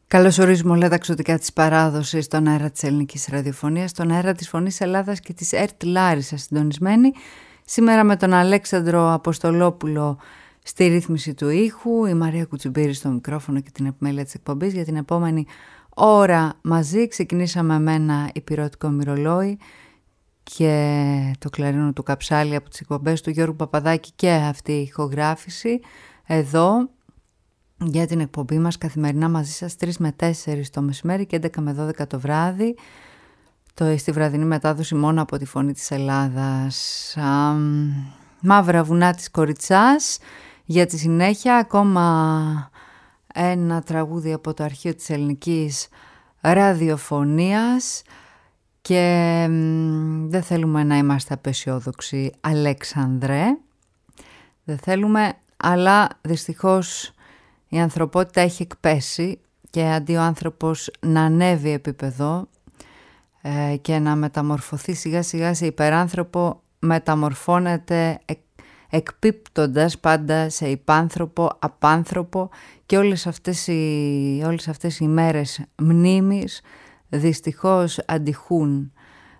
Καλώς ορίζουμε όλα τα εξωτικά της παράδοσης στον αέρα της ελληνικής ραδιοφωνίας, στον αέρα της Φωνής Ελλάδας και της ΕΡΤ Λάρισα συντονισμένη. Σήμερα με τον Αλέξανδρο Αποστολόπουλο στη ρύθμιση του ήχου, η Μαρία Κουτσιμπήρη στο μικρόφωνο και την επιμέλεια της εκπομπής. Για την επόμενη ώρα μαζί ξεκινήσαμε με ένα υπηρωτικό μυρολόι και το κλαρίνο του Καψάλη από τις εκπομπές του Γιώργου Παπαδάκη και αυτή η ηχογράφηση εδώ για την εκπομπή μας καθημερινά μαζί σας 3 με 4 το μεσημέρι και 11 με 12 το βράδυ, στη βραδινή μετάδοση μόνο από τη Φωνή της Ελλάδας. Μαύρα βουνά της Κοριτσάς. Για τη συνέχεια ακόμα ένα τραγούδι από το αρχείο της ελληνικής ραδιοφωνίας και δεν θέλουμε να είμαστε απεσιόδοξοι, Αλέξανδρε, δεν θέλουμε, αλλά δυστυχώς η ανθρωπότητα έχει εκπέσει και αντί ο άνθρωπος να ανέβει επίπεδο και να μεταμορφωθεί σιγά σιγά σε υπεράνθρωπο, μεταμορφώνεται εκπίπτοντας πάντα σε υπάνθρωπο, απάνθρωπο και όλες αυτές οι μέρες μνήμης δυστυχώς αντιχούν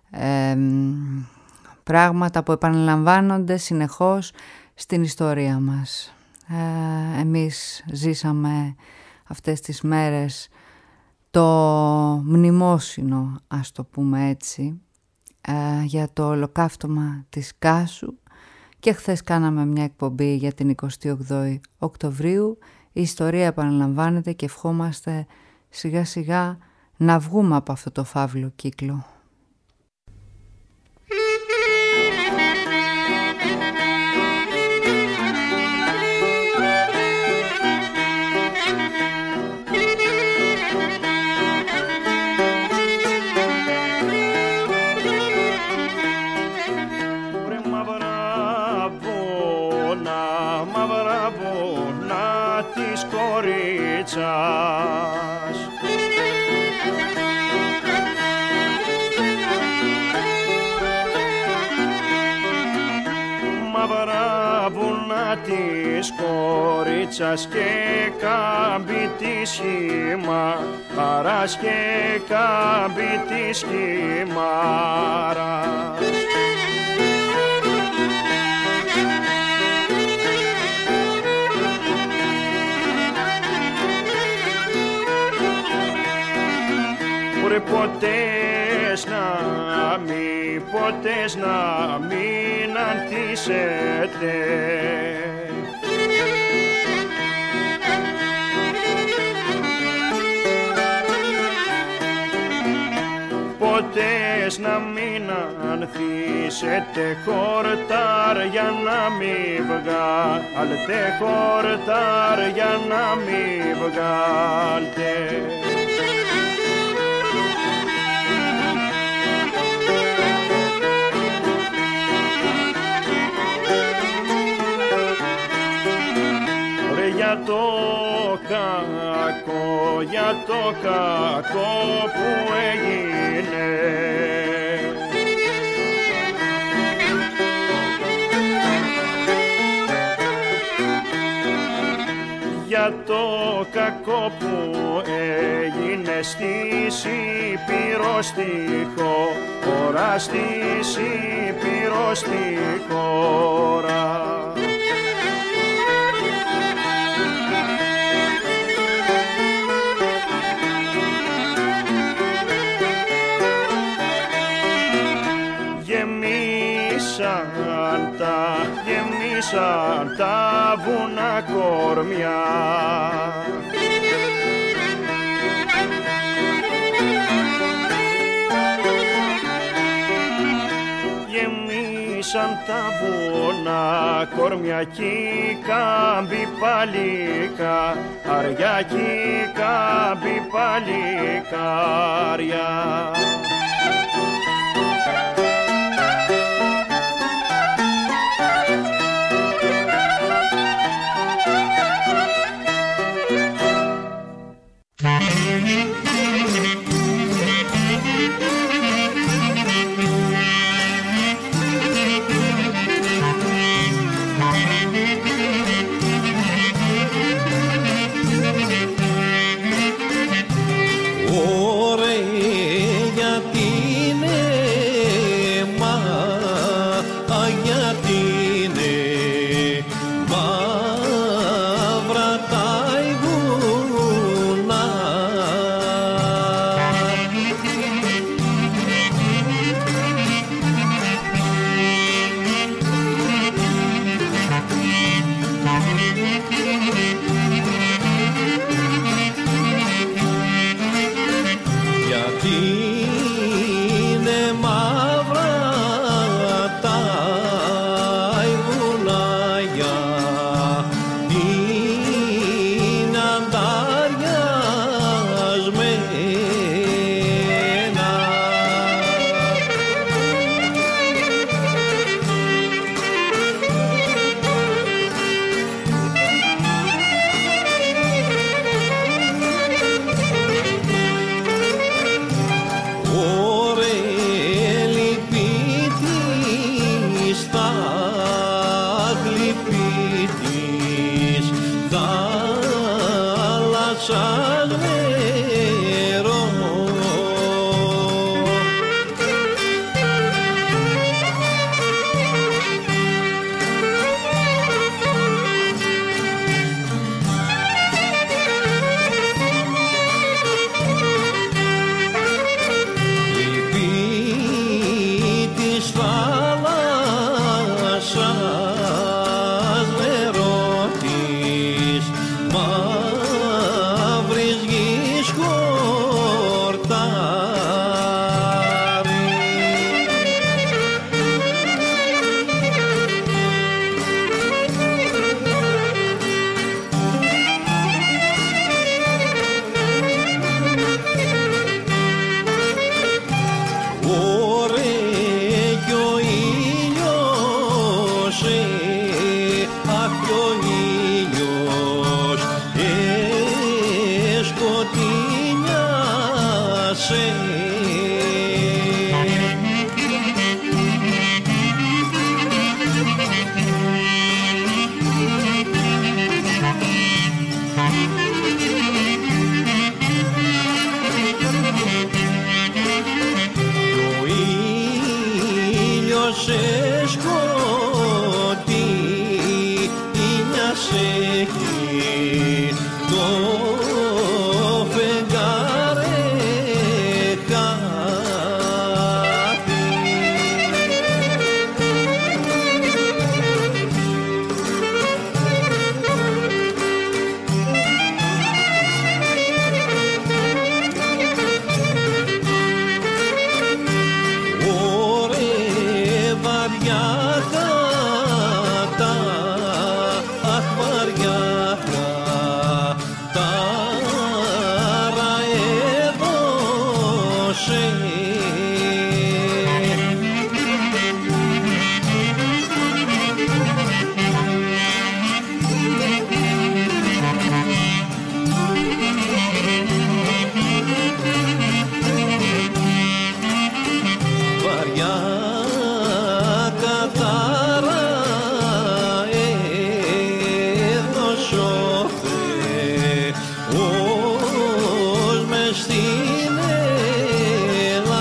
πράγματα που επαναλαμβάνονται συνεχώς στην ιστορία μας. Εμείς ζήσαμε αυτές τις μέρες το μνημόσυνο, ας το πούμε έτσι, για το ολοκαύτωμα της Κάσου και χθες κάναμε μια εκπομπή για την 28η Οκτωβρίου. Η ιστορία επαναλαμβάνεται και ευχόμαστε σιγά σιγά να βγούμε από αυτό το φαύλο κύκλο. Μαύρα βουνά της Κορίτσας και κάμπι τη σχήμα, χαράς και κάμπι τη σχήμαρας. Ποτές να μην ανθίσετε, ποτές να μην ανθίσετε, χορτάρια να μην βγάλτε, χορτάρια να μην βγάλτε. Για το κακό που έγινε, για το κακό που έγινε στη Ήπειρο στη χώρα, στη Ήπειρο στη χώρα. Γεμίσαν τα βουνά κορμιά, γεμίσαν τα βουνά κορμιά κι κάμπι παλίκα, αριά κι κάμπι παλικάρια. είναι μαύρα τα βουνάγια, είναι ανταριασμένα. Θάλασσας νερό. Λυπή της θάλασσας νερό της μαύρης γης χορτάρι. Ωρε κι ο ήλιος, αχ κι ο ήλιος σκοτεινιάσε. Ο ήλιος σκοτεινιάσε το φεγγάρε χάθη. Ωρε βαριά χάτα, αχ βαριά χάτα έδωσε. Βαριά κατάρα έδωσε ο Θεός μες στην Ελλάδα.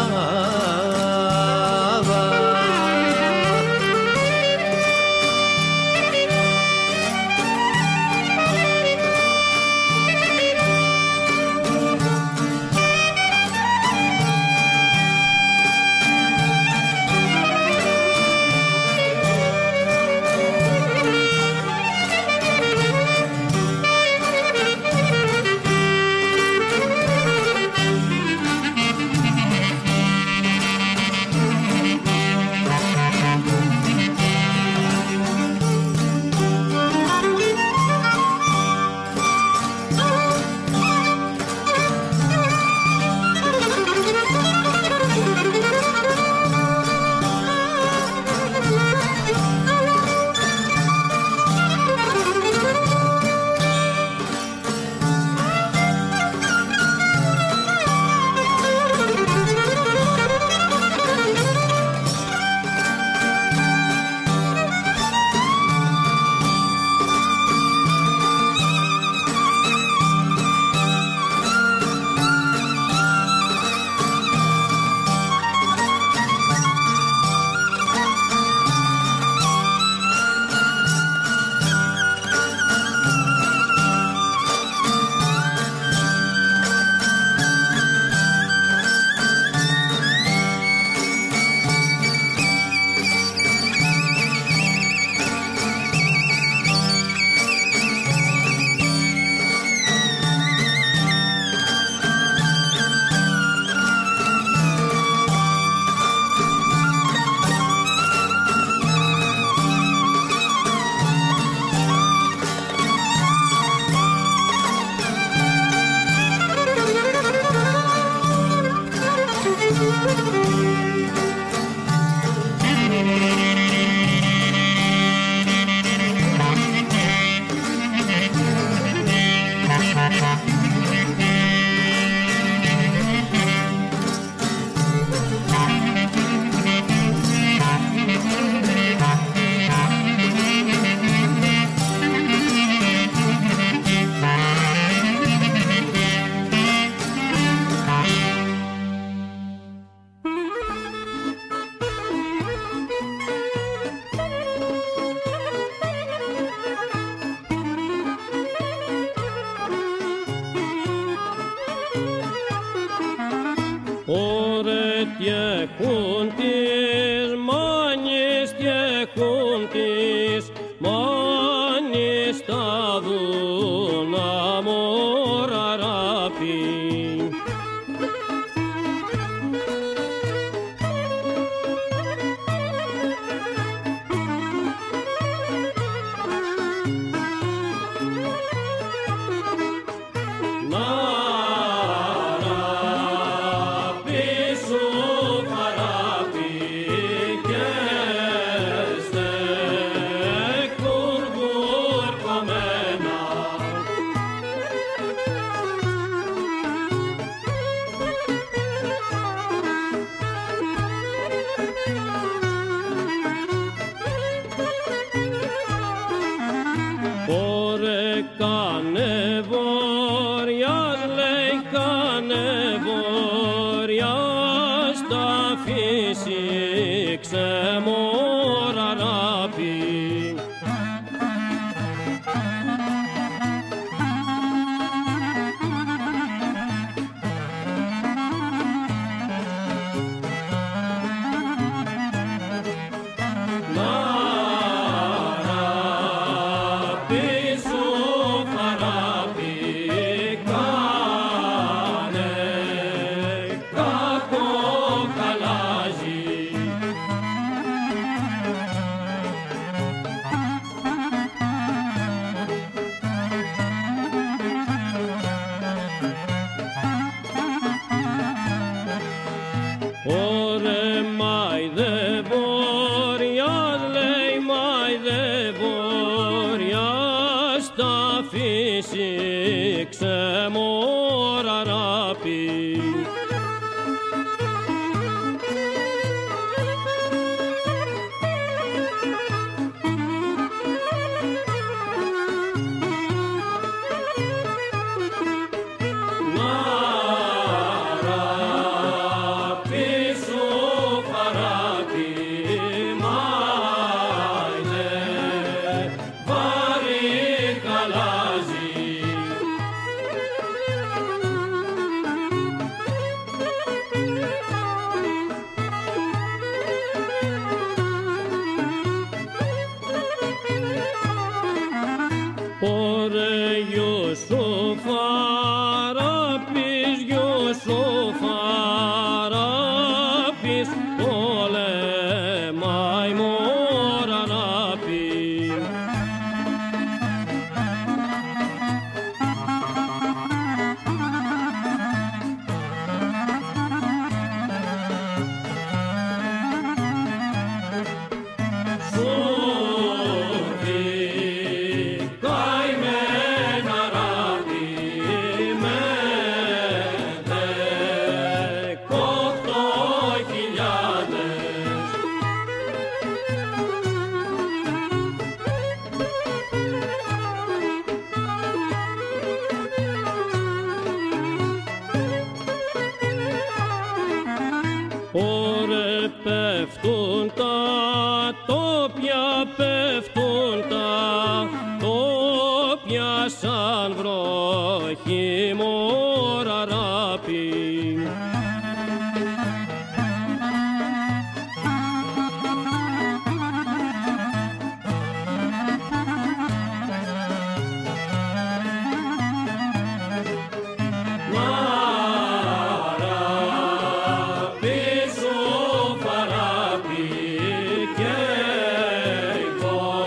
Πίσω παράπη και εγώ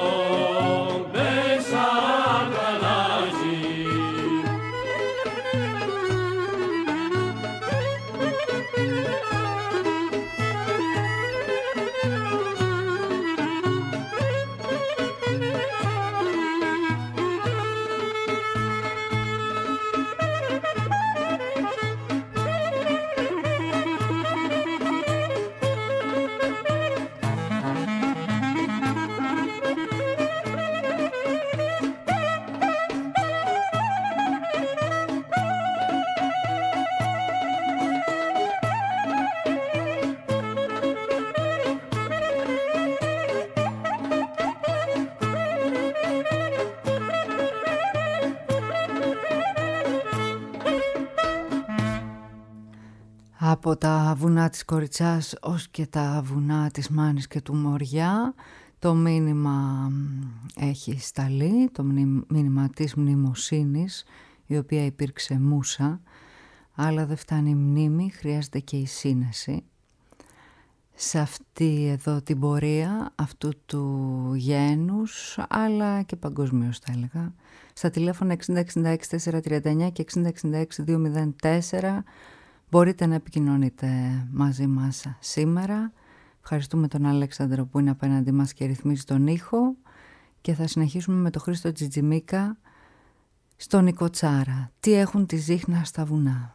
Από τα βουνά της Κοριτσάς ως και τα βουνά της Μάνης και του Μοριά, το μήνυμα έχει σταλεί, το μήνυμα της μνημοσύνης, η οποία υπήρξε μούσα, αλλά δεν φτάνει η μνήμη, χρειάζεται και η σύνεση. Σε αυτή εδώ την πορεία αυτού του γένους, αλλά και παγκοσμίως θα έλεγα, στα τηλέφωνα 6066-439 και 6066-204 μπορείτε να επικοινωνείτε μαζί μας σήμερα. Ευχαριστούμε τον Αλέξανδρο που είναι απέναντι μας και ρυθμίζει τον ήχο, και θα συνεχίσουμε με τον Χρήστο Τζιτζιμίκα στον Νίκο Τσάρα. Τι έχουν τη Ζύχνα στα βουνά.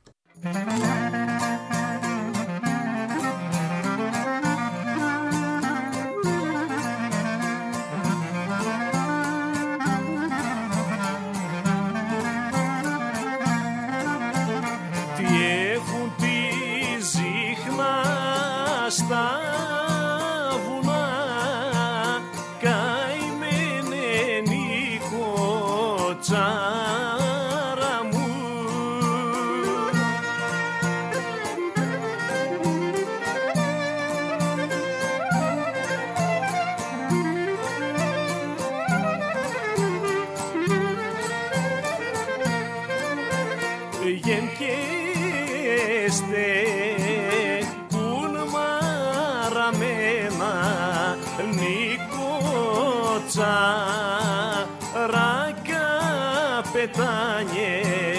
Στα βουνά καημένε Νίκο Τσάρα μου, γεν και Νίκο Τσάρακα πετάνιε,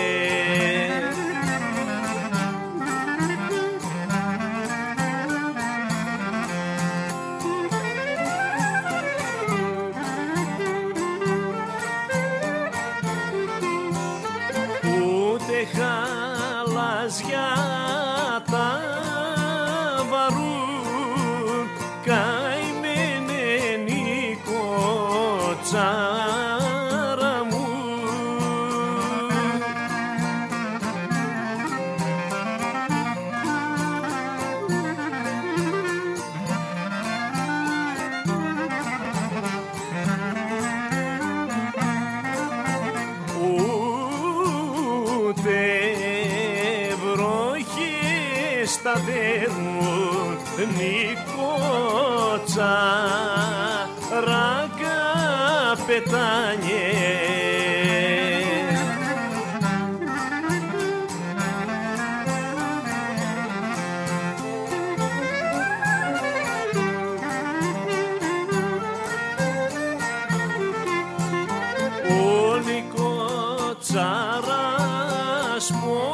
ούτε χαλαζιά τα βαρούν, καημένε Νίκο Τσάρα μου. Ούτε βροχές στα δέρνουν Νίκο Τσάρακα πετάνιε, ο Νίκο Τσάρας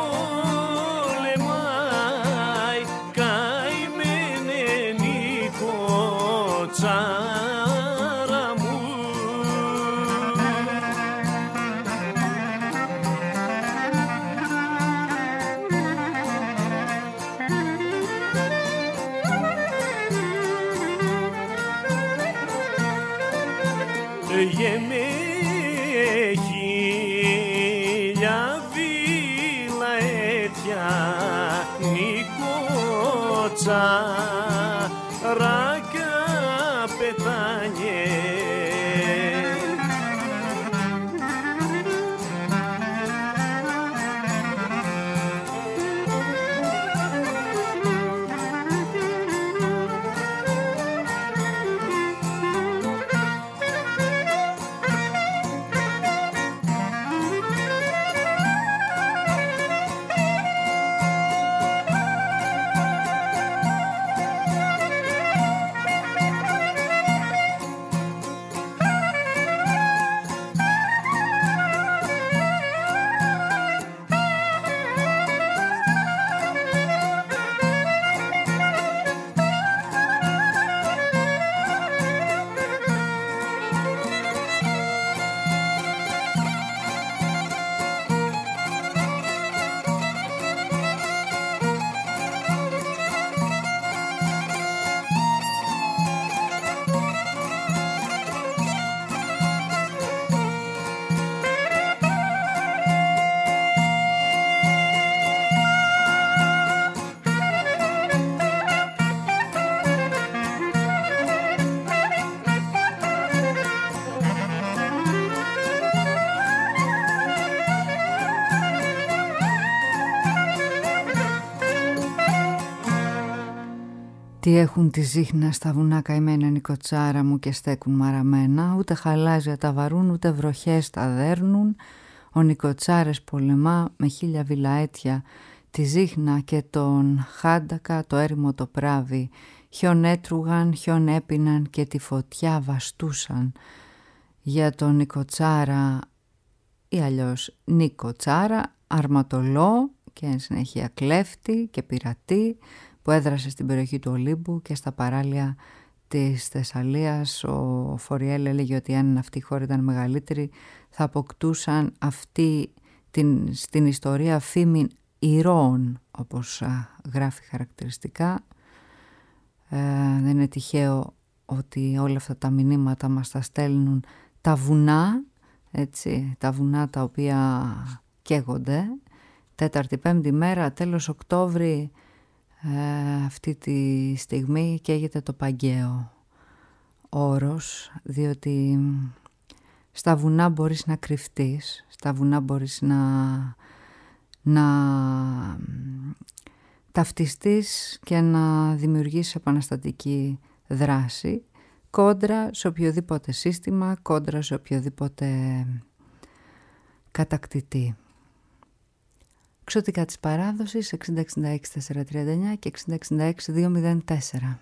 πολεμάει, καημένε Νίκο Τσάρα μου. Γεμέ χίλια βίλα έτια Νίκο Τσάρακα πετάνιε, Τι έχουν τη ζύχνα στα βουνά καημένα νοικοτσάρα μου και στέκουν μαραμένα, ούτε χαλάζια τα βαρούν, ούτε βροχές τα δέρνουν. Ο νοικοτσάρες πολεμά με 1000 βιλαέτια τη ζύχνα και τον χάντακα το έρημο το πράβι. Χιον έτρουγαν, χιον έπιναν και τη φωτιά βαστούσαν. Για τον νοικοτσάρα ή αλλιώς νοικοτσάρα, αρματολό και εν συνέχεια κλέφτη και πειρατή, που έδρασε στην περιοχή του Ολύμπου και στα παράλια της Θεσσαλίας. Ο Φοριέλ έλεγε ότι αν αυτή η χώρα ήταν μεγαλύτερη θα αποκτούσαν αυτή στην ιστορία φήμη ηρώων, όπως γράφει χαρακτηριστικά. Δεν είναι τυχαίο ότι όλα αυτά τα μηνύματα μας τα στέλνουν τα βουνά, έτσι, τα βουνά τα οποία καίγονται. 4η-5η μέρα, τέλος Οκτώβρη, αυτή τη στιγμή καίγεται το Παγκαίο Όρος, διότι στα βουνά μπορείς να κρυφτείς, στα βουνά μπορείς να ταυτιστείς και να δημιουργήσεις επαναστατική δράση κόντρα σε οποιοδήποτε σύστημα, κόντρα σε οποιοδήποτε κατακτητή. Εξωτικά της παράδοσης 6066-439 και 6066-204.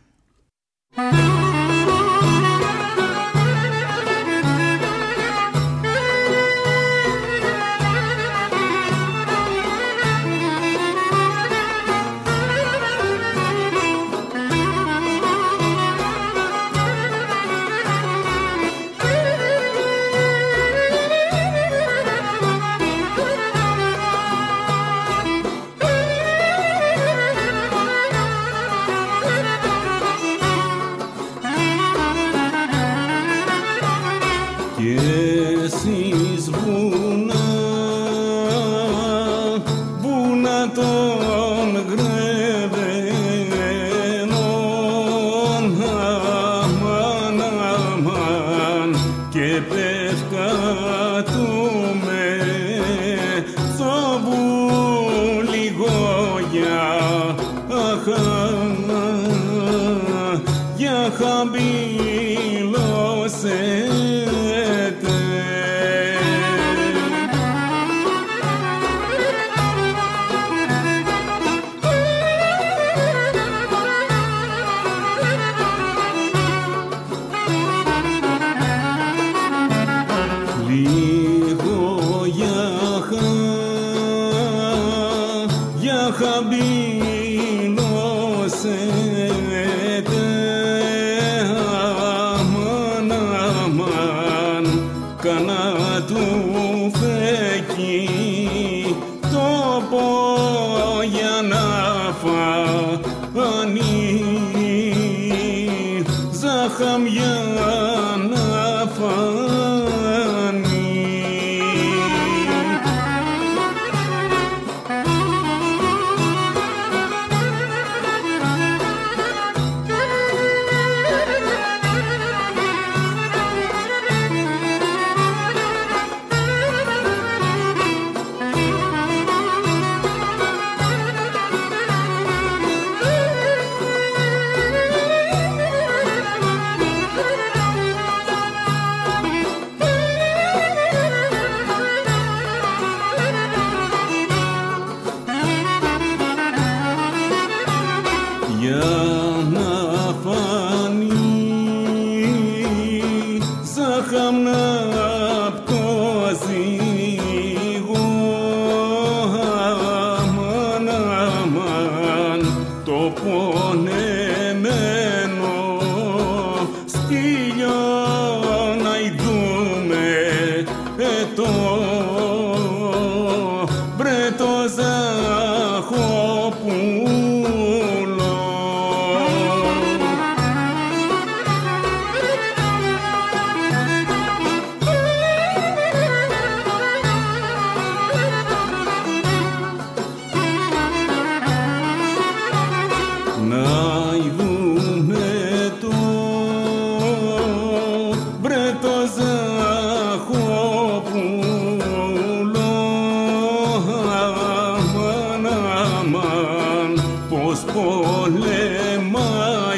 Πως πολεμάει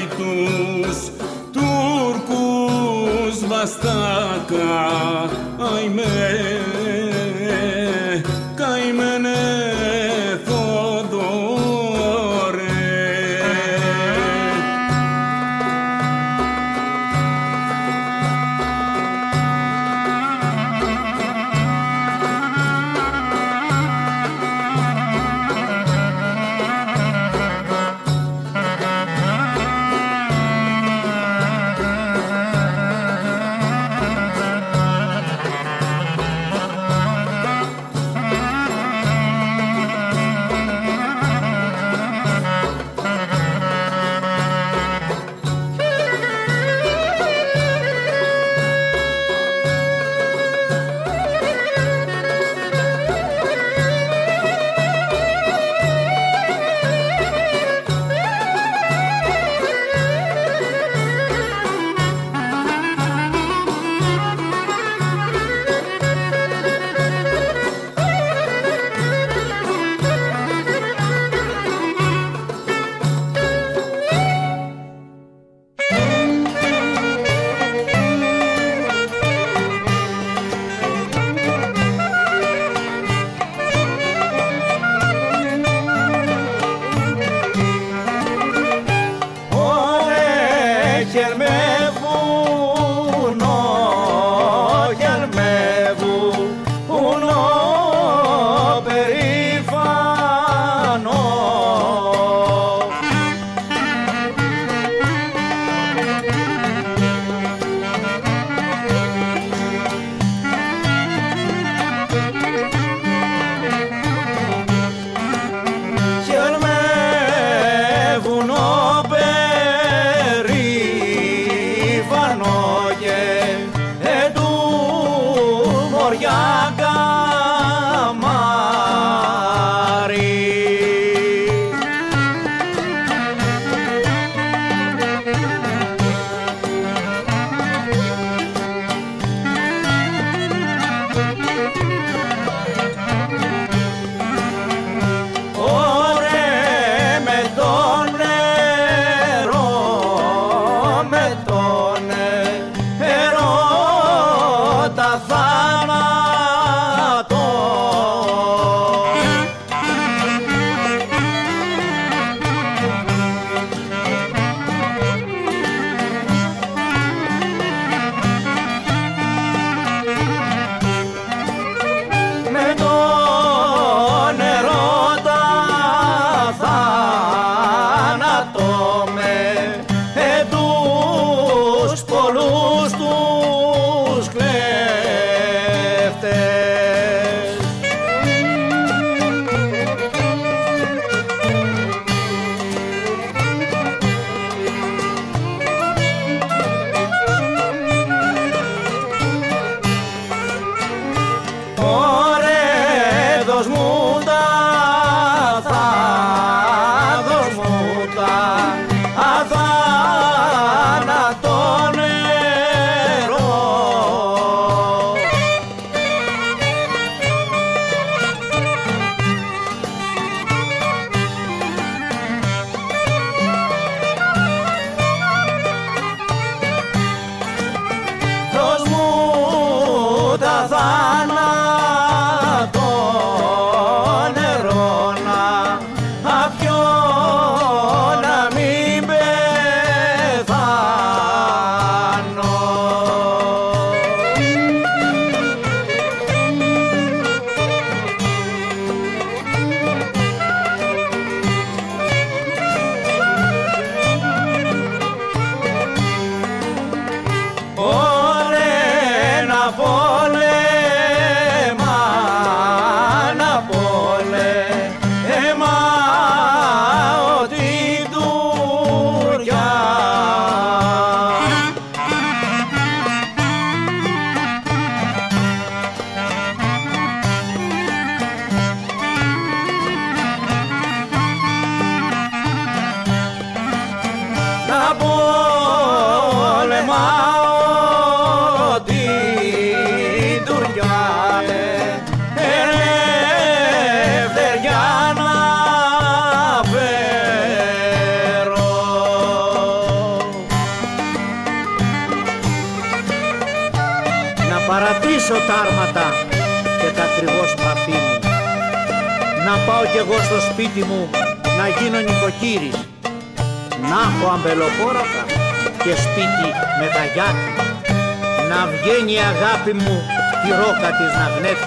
πίσω τα άρματα και τα ακριβώ σπαθί μου. Να πάω κι εγώ στο σπίτι μου να γίνω νοικοκύρης, να έχω αμπελοχώραφα και σπίτι με γαγιάτι, να βγαίνει η αγάπη μου τη ρόκα της να γνέφει.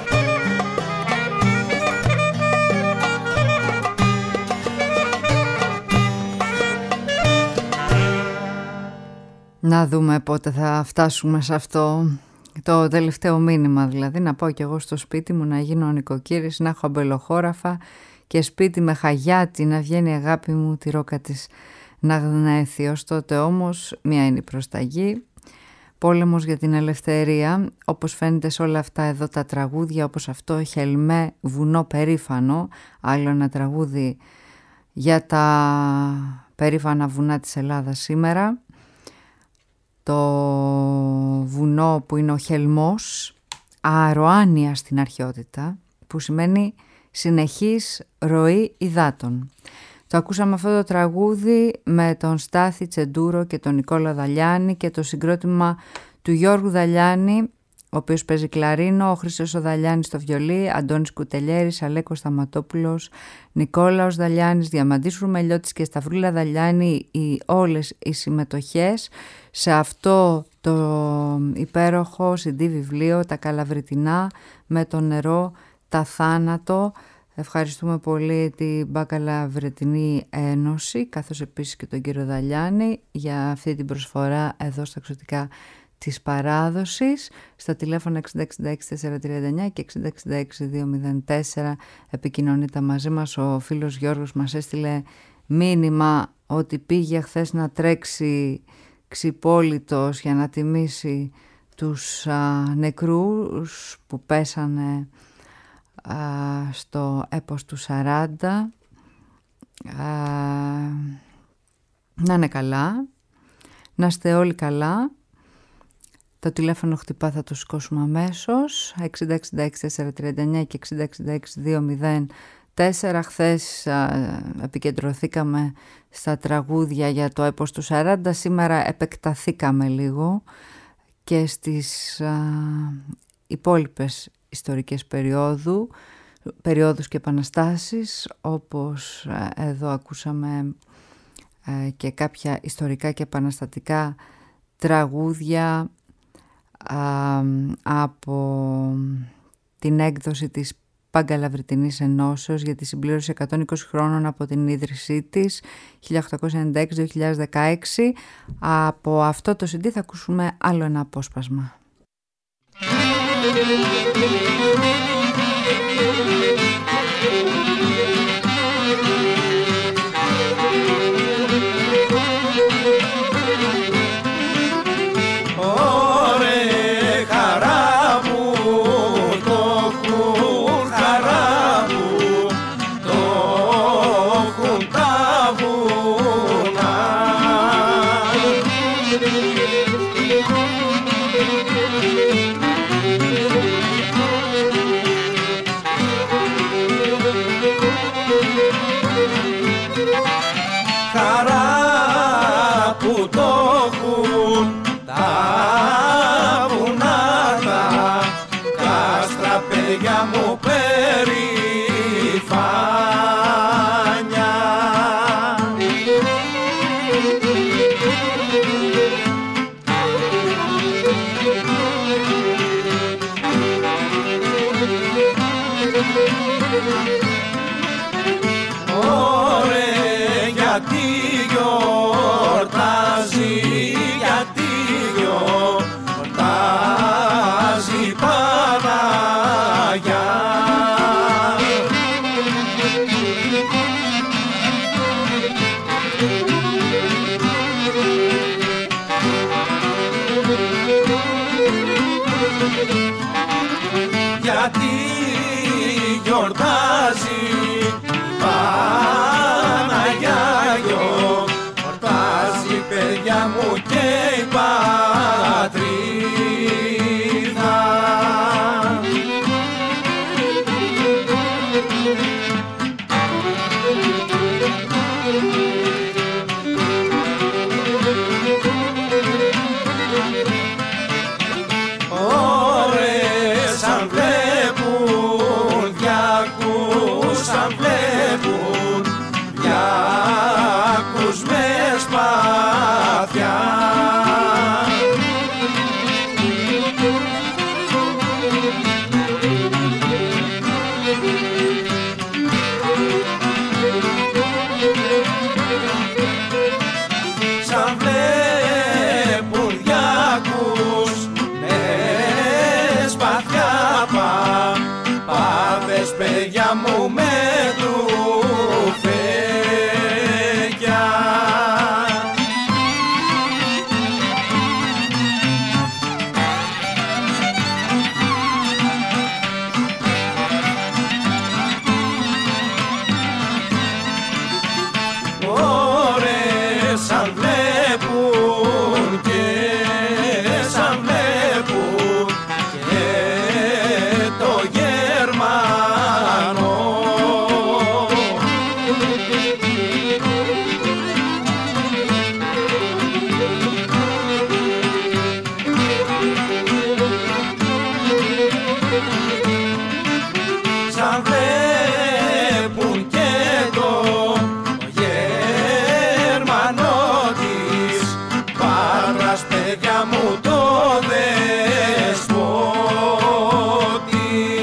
Να δούμε πότε θα φτάσουμε σε αυτό το τελευταίο μήνυμα, δηλαδή να πάω κι εγώ στο σπίτι μου να γίνω νοικοκύρης, να έχω αμπελοχώραφα και σπίτι με χαγιάτι, να βγαίνει η αγάπη μου τη ρόκα της να γνέθει. Ως τότε όμως μία είναι η προσταγή, πόλεμος για την ελευθερία, όπως φαίνεται σε όλα αυτά εδώ τα τραγούδια, όπως αυτό «Χελμέ, βουνό περήφανο», άλλο ένα τραγούδι για τα περήφανα βουνά της Ελλάδας σήμερα. Το βουνό που είναι ο Χελμός, αεροάνοια στην αρχαιότητα, που σημαίνει συνεχής ροή υδάτων. Το ακούσαμε αυτό το τραγούδι με τον Στάθη Τσεντούρο και τον Νικόλα Δαλιάνη και το συγκρότημα του Γιώργου Δαλιάνη, ο οποίος παίζει κλαρίνο, ο Χρήστος ο Δαλιάνης στο βιολί, Αντώνης Κουτελιέρης, Αλέκος Σταματόπουλος, Νικόλαος Δαλιάνης, Διαμαντής Ρουμελιώτης και Σταυρούλα Δαλιάνη, όλες οι συμμετοχές σε αυτό το υπέροχο CD βιβλίο, τα Καλαβριτινά με το νερό, τα θάνατο. Ευχαριστούμε πολύ την Μπακαλαβρετινή Ένωση, καθώς επίσης και τον κύριο Δαλιάνη για αυτή την προσφορά εδώ στα Εξωτικά της Παράδοσης. Στα τηλέφωνα 6066-439 και 6066-204 επικοινωνείτε μαζί μας. Ο φίλος Γιώργος μας έστειλε μήνυμα ότι πήγε χθες να τρέξει ξυπόλυτος για να τιμήσει τους νεκρούς που πέσανε στο έπος του 40. Να είναι καλά, να είστε όλοι καλά. Το τηλέφωνο χτυπά, θα το σηκώσουμε αμέσως. 6066-439 και 6066-204. Χθες επικεντρωθήκαμε στα τραγούδια για το έπος του 40. Σήμερα επεκταθήκαμε λίγο και στις υπόλοιπες ιστορικές περιόδους και επαναστάσεις, όπως εδώ ακούσαμε και κάποια ιστορικά και επαναστατικά τραγούδια από την έκδοση της Παγκαλαβριτινής Ενώσεως για τη συμπλήρωση 120 χρόνων από την ίδρυσή της 1896-2016. Από αυτό το CD θα ακούσουμε άλλο ένα απόσπασμα. τους με σπαθιά. Σαν βλέπουν διακούς με σπαθιά πάδες παιδιά μου με τουφέκια. Ωρες σαν βλέπουν και σαν βλέπουν και το Γερμανό. Σαν βλέπουν και το Γερμανό της Πάτρας παιδιά μου το δεσπότη.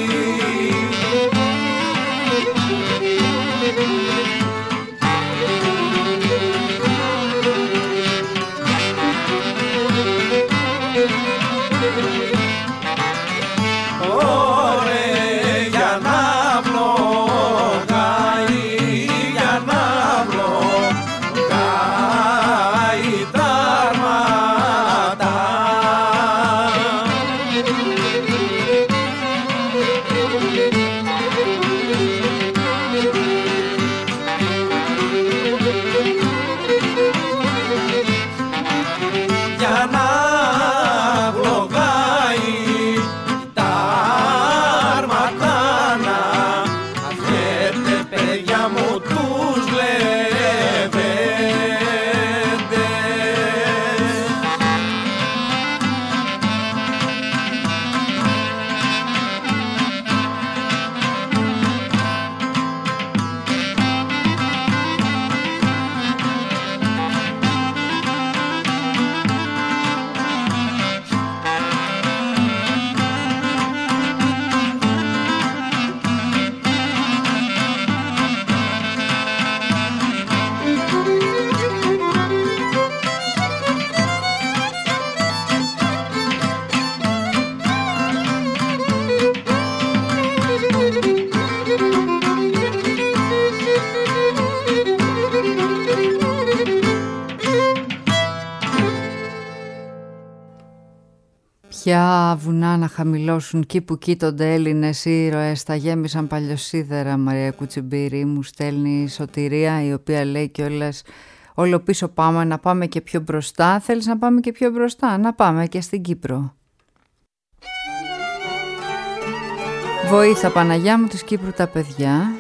Ωρε για να βλογάει, για να βλογάει τα αρμάτα. Για να βλογάει τα άρματα να αφιέτε παιδιά μου τους λεβέντες. Ποια βουνά να χαμηλώσουν κι που κοίτονται Έλληνες ήρωες, τα γέμισαν παλιοσίδερα. Μαρία Κουτσιμπήρη μου στέλνει σωτηρία, η οποία λέει κιόλας όλο πίσω πάμε, να πάμε και πιο μπροστά. Θέλεις να πάμε και πιο μπροστά? Να πάμε και στην Κύπρο. Βοήθα Παναγιά μου της Κύπρου τα παιδιά.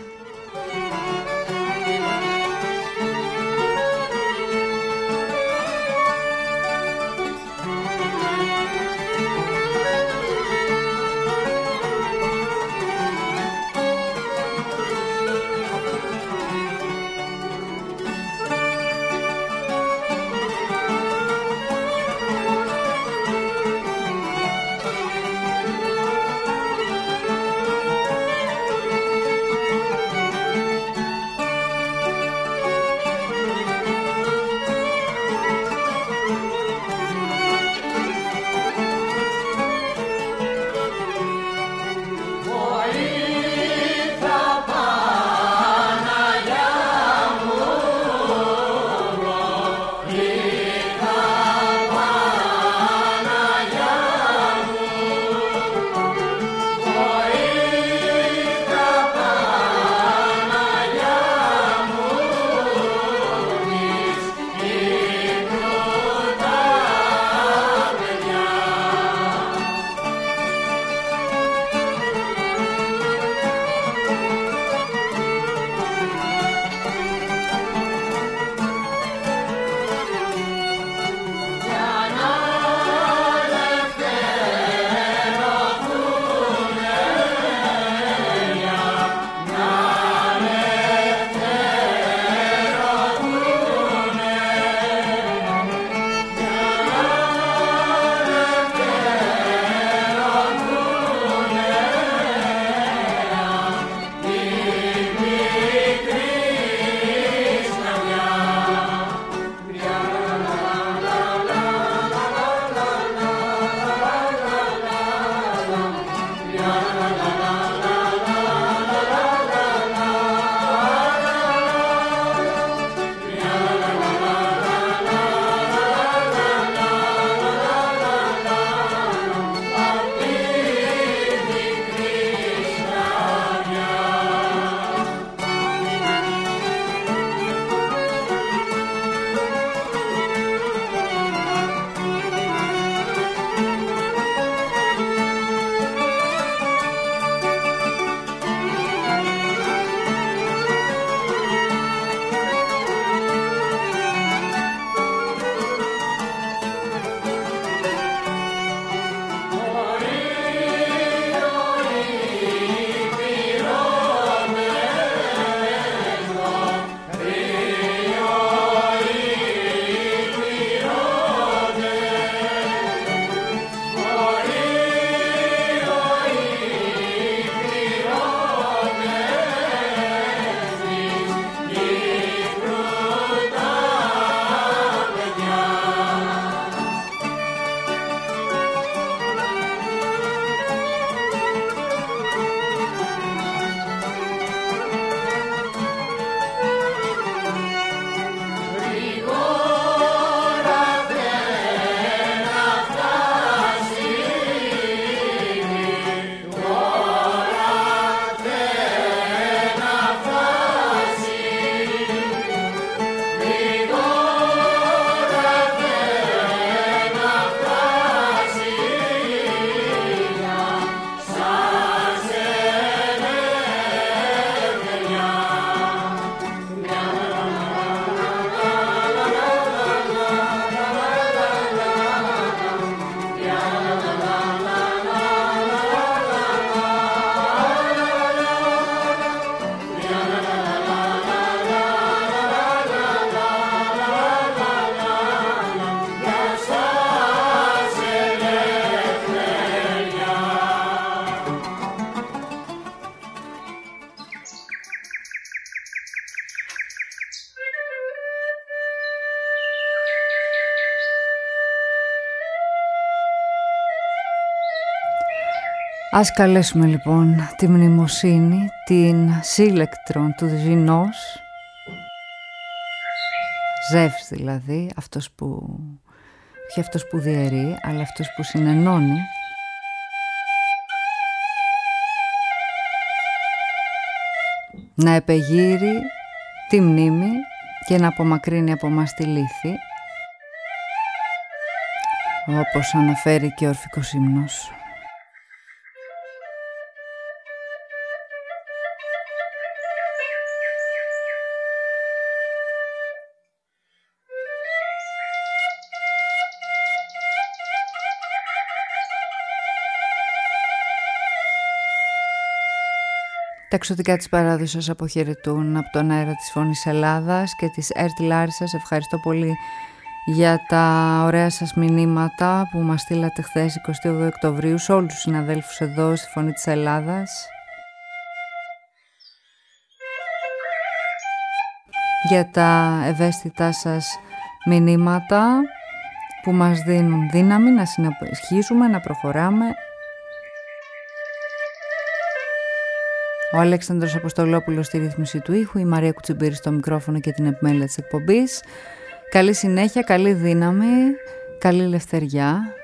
Ας καλέσουμε λοιπόν τη μνημοσύνη, την σύλλεκτρον του Ζηνός, Ζεύς δηλαδή, αυτός που, όχι αυτός που διαιρεί, αλλά αυτός που συνενώνει, να επεγείρει τη μνήμη και να απομακρύνει από μας τη λύθη, όπως αναφέρει και ο Ορφικός Ύμνος. Τα εξωτικά της παράδοσης σας αποχαιρετούν από τον αέρα της Φωνής Ελλάδας και της ΕΡΤ Λάρισσας. Ευχαριστώ πολύ για τα ωραία σας μηνύματα που μας στείλατε χθες 28 Οκτωβρίου σε όλους τους συναδέλφους εδώ στη Φωνή της Ελλάδας, για τα ευαίσθητά σας μηνύματα που μας δίνουν δύναμη να συνεχίσουμε, να προχωράμε. Ο Αλέξανδρος Αποστολόπουλος στη ρύθμιση του ήχου, η Μαρία Κουτσιμπήρη στο μικρόφωνο και την επιμέλεια της εκπομπής. Καλή συνέχεια, καλή δύναμη, καλή ελευθεριά.